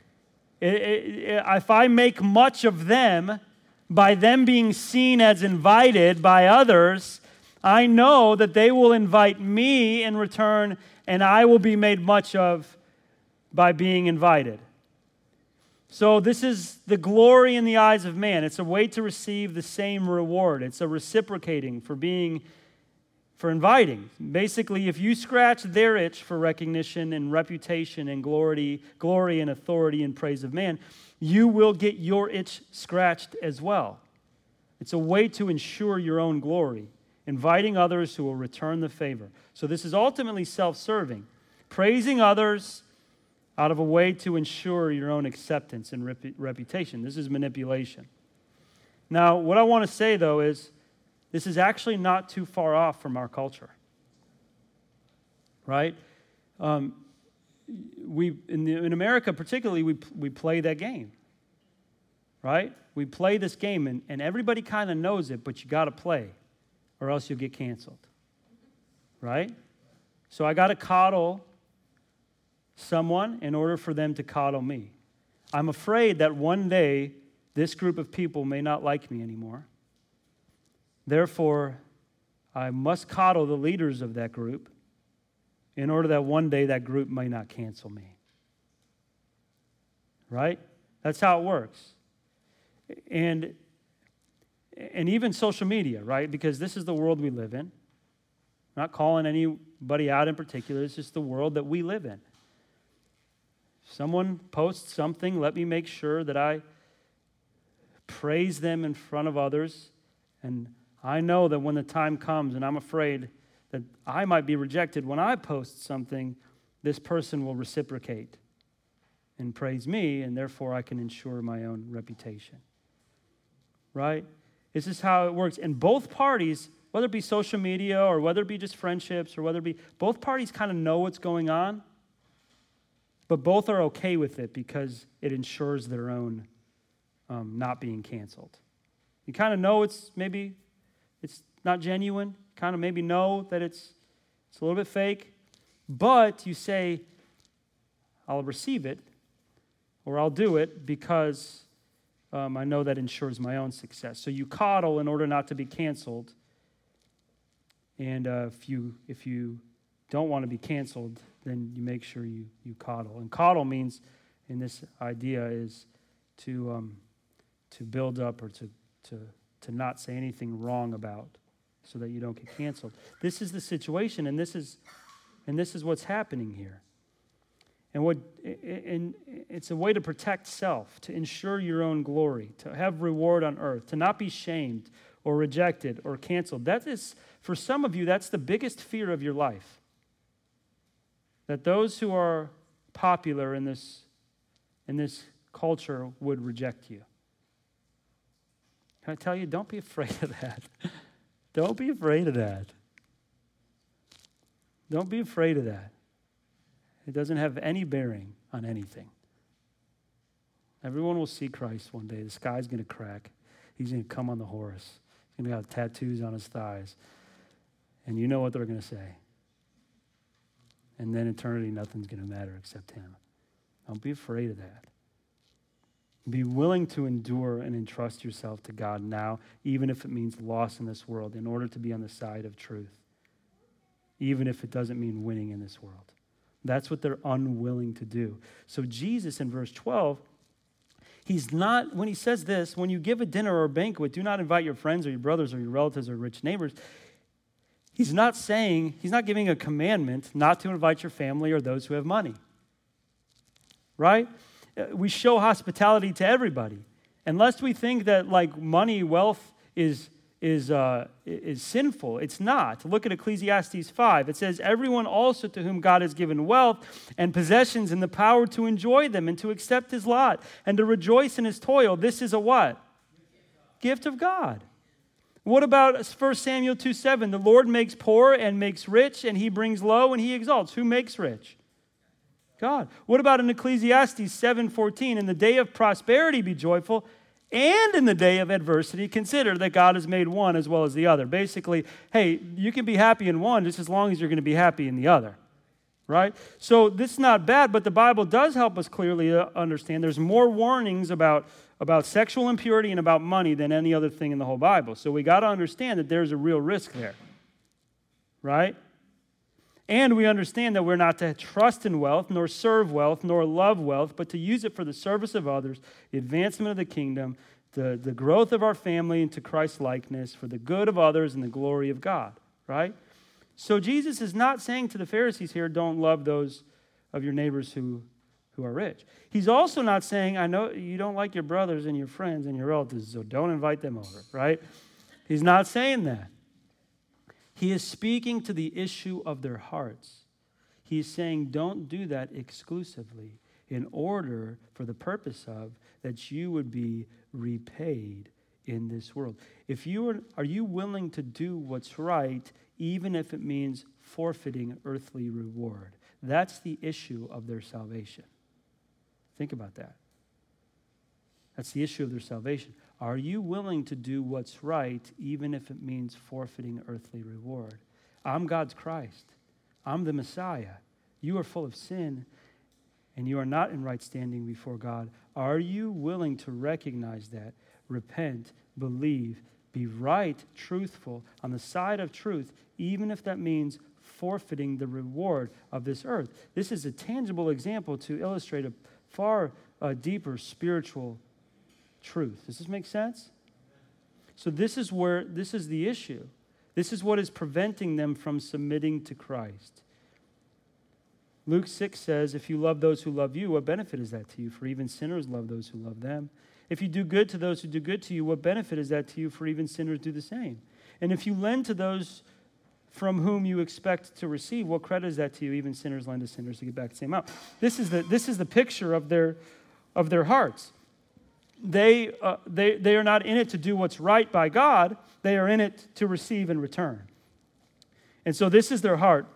If I make much of them, by them being seen as invited by others, I know that they will invite me in return, and I will be made much of by being invited. So this is the glory in the eyes of man. It's a way to receive the same reward. It's a reciprocating for inviting. Basically, if you scratch their itch for recognition and reputation and glory and authority and praise of man, you will get your itch scratched as well. It's a way to ensure your own glory, inviting others who will return the favor. So this is ultimately self-serving, praising others out of a way to ensure your own acceptance and reputation. This is manipulation. Now, what I want to say, though, is this is actually not too far off from our culture. Right? In America particularly, we play that game. Right? We play this game, and everybody kind of knows it, but you got to play, or else you'll get canceled. Right? So I got to coddle someone in order for them to coddle me. I'm afraid that one day this group of people may not like me anymore. Therefore, I must coddle the leaders of that group in order that one day that group may not cancel me. Right? That's how it works. And even social media, right? Because this is the world we live in. I'm not calling anybody out in particular. It's just the world that we live in. Someone posts something, let me make sure that I praise them in front of others. And I know that when the time comes, and I'm afraid that I might be rejected when I post something, this person will reciprocate and praise me, and therefore I can ensure my own reputation. Right? This is how it works. And both parties, whether it be social media or whether it be just friendships or whether it be, both parties kind of know what's going on. But both are okay with it because it ensures their own not being canceled. You kind of know it's not genuine. Kind of maybe know that it's a little bit fake. But you say, I'll receive it or I'll do it because I know that ensures my own success. So you coddle in order not to be canceled. And if you don't want to be canceled, then you make sure you coddle. And coddle means, in this idea, is to build up or to not say anything wrong about, so that you don't get canceled. This is the situation, and this is what's happening here. And it's a way to protect self, to ensure your own glory, to have reward on earth, to not be shamed or rejected or canceled. That is, for some of you, that's the biggest fear of your life. That those who are popular in this culture would reject you. Can I tell you, don't be afraid of that. Don't be afraid of that. Don't be afraid of that. It doesn't have any bearing on anything. Everyone will see Christ one day. The sky's going to crack. He's going to come on the horse. He's going to have tattoos on his thighs. And you know what they're going to say. And then eternity, nothing's going to matter except him. Don't be afraid of that. Be willing to endure and entrust yourself to God now, even if it means loss in this world, in order to be on the side of truth. Even if it doesn't mean winning in this world. That's what they're unwilling to do. So Jesus in verse 12, he's not, when he says this, when you give a dinner or a banquet, do not invite your friends or your brothers or your relatives or rich neighbors. He's not giving a commandment not to invite your family or those who have money. right? We show hospitality to everybody. Unless we think that like money, wealth is sinful. It's not. Look at Ecclesiastes 5. It says, everyone also to whom God has given wealth and possessions and the power to enjoy them and to accept his lot and to rejoice in his toil. This is a what? Gift of God. What about 1 Samuel 2:7? The Lord makes poor and makes rich, and he brings low and he exalts. Who makes rich? God. What about in Ecclesiastes 7:14? In the day of prosperity be joyful, and in the day of adversity consider that God has made one as well as the other. Basically, hey, you can be happy in one just as long as you're going to be happy in the other. Right? So this is not bad, but the Bible does help us clearly understand there's more warnings about sexual impurity and about money than any other thing in the whole Bible. So we got to understand that there's a real risk there. Right? And we understand that we're not to trust in wealth, nor serve wealth, nor love wealth, but to use it for the service of others, the advancement of the kingdom, the growth of our family into Christ's likeness, for the good of others and the glory of God. Right? So Jesus is not saying to the Pharisees here, don't love those of your neighbors who are rich. He's also not saying, I know you don't like your brothers and your friends and your relatives, so don't invite them over, right? He's not saying that. He is speaking to the issue of their hearts. He's saying, don't do that exclusively in order for the purpose of that you would be repaid in this world. Are you willing to do what's right even if it means forfeiting earthly reward? That's the issue of their salvation. Think about that. That's the issue of their salvation. Are you willing to do what's right even if it means forfeiting earthly reward? I'm God's Christ. I'm the Messiah. You are full of sin and you are not in right standing before God. Are you willing to recognize that, repent, believe, be right, truthful, on the side of truth, even if that means forfeiting the reward of this earth? This is a tangible example to illustrate a far deeper spiritual truth. Does this make sense? So this is the issue. This is what is preventing them from submitting to Christ. Luke 6 says, if you love those who love you, what benefit is that to you? For even sinners love those who love them. If you do good to those who do good to you, what benefit is that to you? For even sinners do the same. And if you lend to those from whom you expect to receive, what credit is that to you? Even sinners lend to sinners to get back the same amount. This is the picture of their hearts. They are not in it to do what's right by God. They are in it to receive in return. And so this is their heart.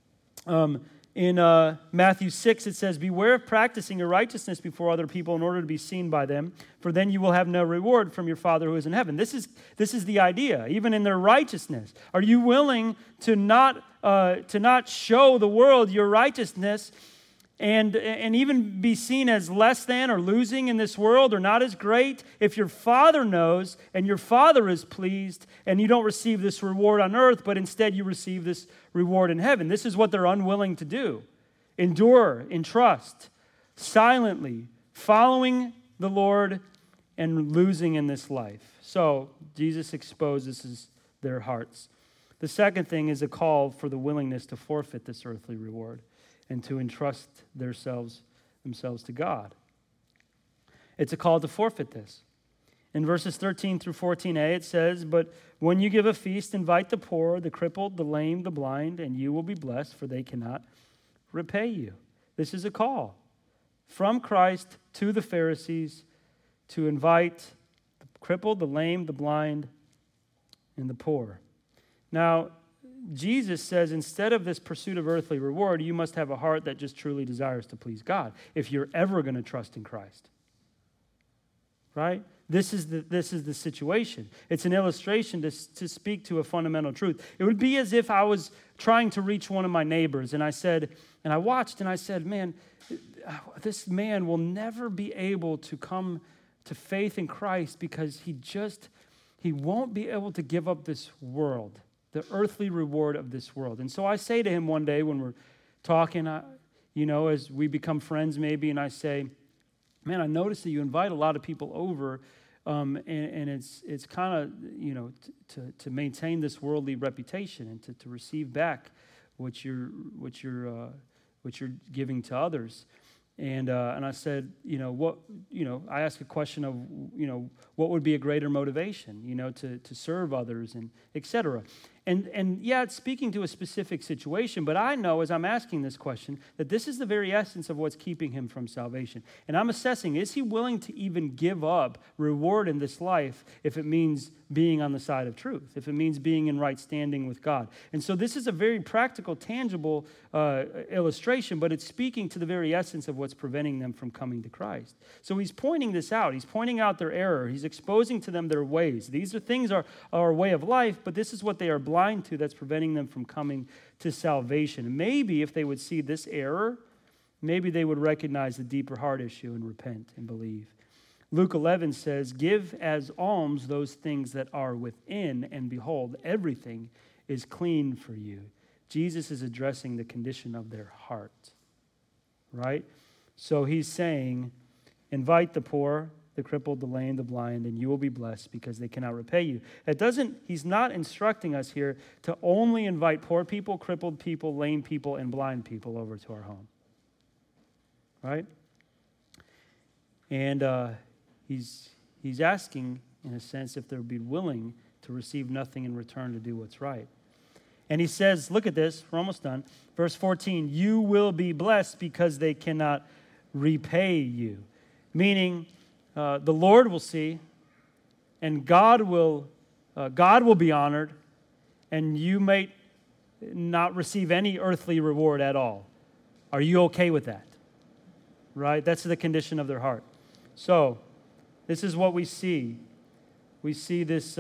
In Matthew 6, it says, beware of practicing your righteousness before other people in order to be seen by them, for then you will have no reward from your Father who is in heaven. This is the idea, even in their righteousness. Are you willing to not show the world your righteousness and even be seen as less than or losing in this world or not as great if your Father knows and your Father is pleased and you don't receive this reward on earth, but instead you receive this reward in heaven? This is what they're unwilling to do. Endure in trust, silently, following the Lord and losing in this life. So Jesus exposes their hearts. The second thing is a call for the willingness to forfeit this earthly reward and to entrust themselves to God. It's a call to forfeit this. In verses 13 through 14a, it says, but when you give a feast, invite the poor, the crippled, the lame, the blind, and you will be blessed, for they cannot repay you. This is a call from Christ to the Pharisees to invite the crippled, the lame, the blind, and the poor. Now, Jesus says instead of this pursuit of earthly reward, you must have a heart that just truly desires to please God if you're ever going to trust in Christ. Right? This is the situation. It's an illustration to speak to a fundamental truth. It would be as if I was trying to reach one of my neighbors and I watched and I said, man, this man will never be able to come to faith in Christ because he won't be able to give up this world, the earthly reward of this world. And so I say to him one day when we're talking, as we become friends maybe, and I say, man, I noticed that you invite a lot of people over, and it's kind of, to maintain this worldly reputation and to receive back what you're giving to others. And I said, I asked a question of, what would be a greater motivation, to serve others and et cetera. And yeah, it's speaking to a specific situation, but I know as I'm asking this question that this is the very essence of what's keeping him from salvation. And I'm assessing, is he willing to even give up reward in this life if it means being on the side of truth, if it means being in right standing with God? And so this is a very practical, tangible illustration, but it's speaking to the very essence of what's preventing them from coming to Christ. So he's pointing this out. He's pointing out their error. He's exposing to them their ways. These are things are a way of life, but this is what they are blind to that's preventing them from coming to salvation. And maybe if they would see this error, maybe they would recognize the deeper heart issue and repent and believe. Luke 11 says, "Give as alms those things that are within, and behold, everything is clean for you." Jesus is addressing the condition of their heart, right? So he's saying, invite the poor, the crippled, the lame, the blind, and you will be blessed because they cannot repay you. He's not instructing us here to only invite poor people, crippled people, lame people, and blind people over to our home, right? And he's asking, in a sense, if they'll be willing to receive nothing in return to do what's right. And he says, look at this, we're almost done. Verse 14, you will be blessed because they cannot repay you. Meaning, the Lord will see, and God will be honored, and you may not receive any earthly reward at all. Are you okay with that? Right? That's the condition of their heart. So, this is what we see. We see this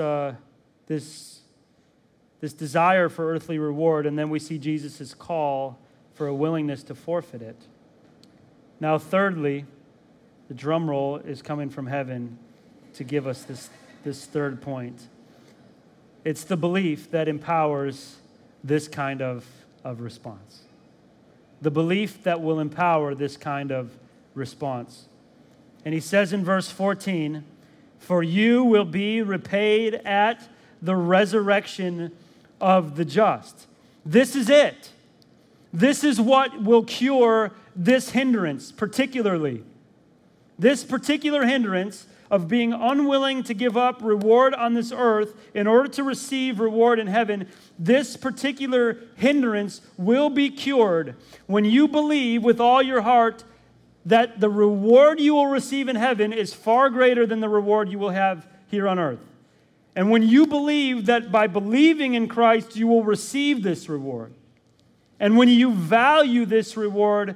desire for earthly reward, and then we see Jesus' call for a willingness to forfeit it. Now, thirdly, the drum roll is coming from heaven to give us this third point. It's the belief that empowers this kind of response. The belief that will empower this kind of response. And he says in verse 14, "For you will be repaid at the resurrection of the just." This is it. This is what will cure this hindrance, particularly. This particular hindrance of being unwilling to give up reward on this earth in order to receive reward in heaven, this particular hindrance will be cured when you believe with all your heart that the reward you will receive in heaven is far greater than the reward you will have here on earth. And when you believe that by believing in Christ you will receive this reward, and when you value this reward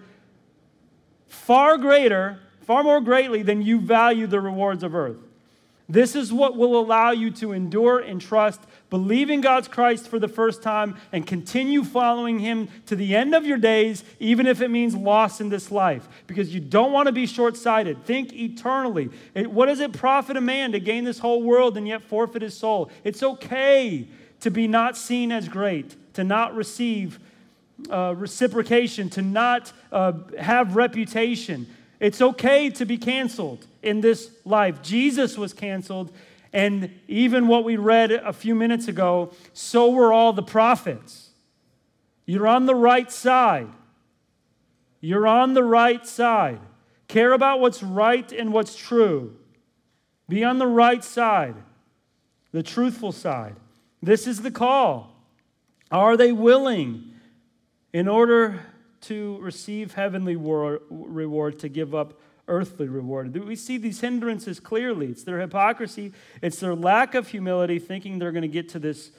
far more greatly than you value the rewards of earth. This is what will allow you to endure and trust, believe in God's Christ for the first time, and continue following Him to the end of your days, even if it means loss in this life. Because you don't want to be short-sighted. Think eternally. What does it profit a man to gain this whole world and yet forfeit his soul? It's okay to be not seen as great, to not receive reciprocation, to not have reputation. It's okay to be canceled in this life. Jesus was canceled, and even what we read a few minutes ago, so were all the prophets. You're on the right side. You're on the right side. Care about what's right and what's true. Be on the right side, the truthful side. This is the call. Are they willing, in order to receive heavenly reward, to give up earthly reward? We see these hindrances clearly. It's their hypocrisy. It's their lack of humility, thinking they're going to get to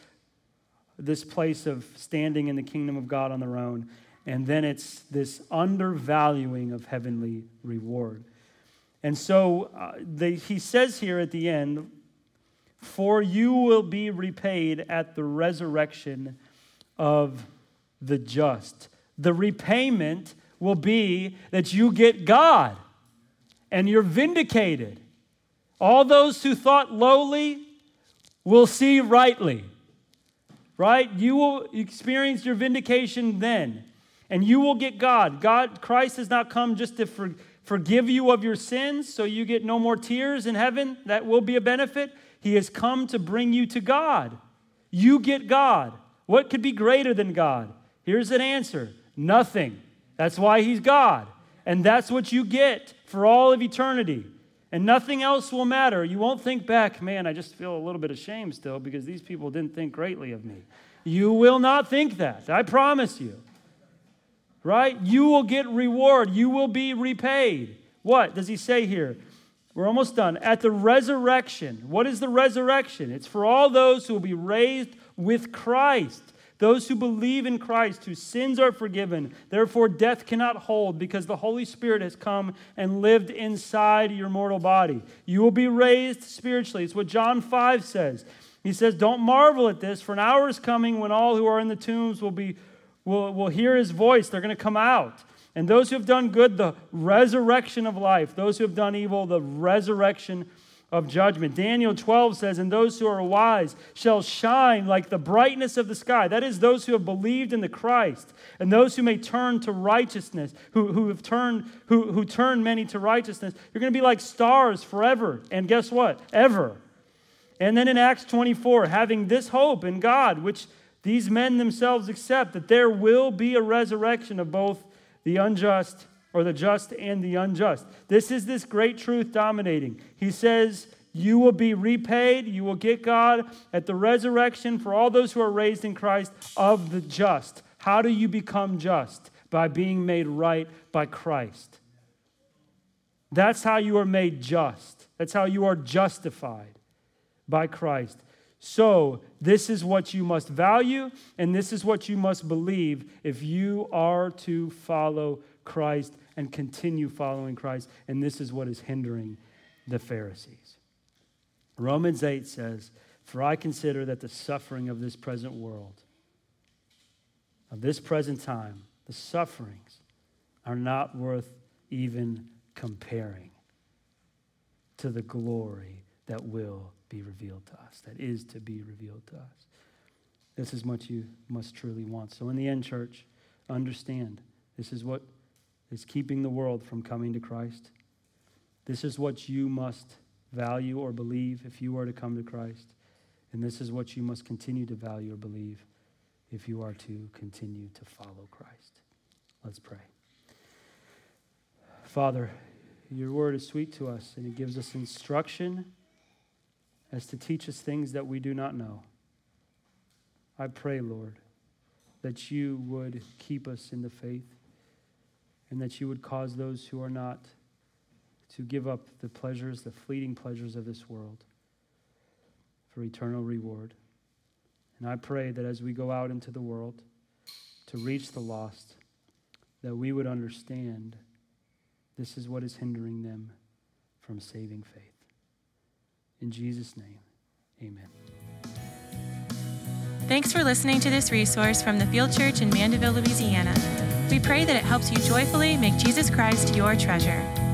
this place of standing in the kingdom of God on their own. And then it's this undervaluing of heavenly reward. And so he says here at the end, "For you will be repaid at the resurrection of the just." The repayment will be that you get God and you're vindicated. All those who thought lowly will see rightly, right? You will experience your vindication then, and you will get God. Christ has not come just to forgive you of your sins so you get no more tears in heaven. That will be a benefit. He has come to bring you to God. You get God. What could be greater than God? Here's an answer. Nothing. That's why He's God. And that's what you get for all of eternity. And nothing else will matter. You won't think back, man, I just feel a little bit ashamed still because these people didn't think greatly of me. You will not think that. I promise you. Right? You will get reward. You will be repaid. What does he say here? We're almost done. At the resurrection. What is the resurrection? It's for all those who will be raised with Christ. Those who believe in Christ, whose sins are forgiven. Therefore, death cannot hold because the Holy Spirit has come and lived inside your mortal body. You will be raised spiritually. It's what John 5 says. He says, don't marvel at this, for an hour is coming when all who are in the tombs will hear his voice. They're going to come out. And those who have done good, the resurrection of life. Those who have done evil, the resurrection of judgment. Daniel 12 says, and those who are wise shall shine like the brightness of the sky. That is those who have believed in the Christ. And those who may turn to righteousness, who turn many to righteousness. You're going to be like stars forever. And guess what? Ever. And then in Acts 24, having this hope in God, which these men themselves accept, that there will be a resurrection of both the unjust, or the just and the unjust. This is this great truth dominating. He says, you will be repaid, you will get God at the resurrection for all those who are raised in Christ of the just. How do you become just? By being made right by Christ. That's how you are made just. That's how you are justified by Christ. So, this is what you must value, and this is what you must believe if you are to follow Christ and continue following Christ. And this is what is hindering the Pharisees. Romans 8 says, for I consider that the suffering of this present world, of this present time, the sufferings are not worth even comparing to the glory that will be revealed to us, that is to be revealed to us. This is what you must truly want. So in the end, church, understand this is what is keeping the world from coming to Christ. This is what you must value or believe if you are to come to Christ. And this is what you must continue to value or believe if you are to continue to follow Christ. Let's pray. Father, your word is sweet to us, and it gives us instruction as to teach us things that we do not know. I pray, Lord, that you would keep us in the faith, and that you would cause those who are not to give up the pleasures, the fleeting pleasures of this world for eternal reward. And I pray that as we go out into the world to reach the lost, that we would understand this is what is hindering them from saving faith. In Jesus' name, amen. Thanks for listening to this resource from the Field Church in Mandeville, Louisiana. We pray that it helps you joyfully make Jesus Christ your treasure.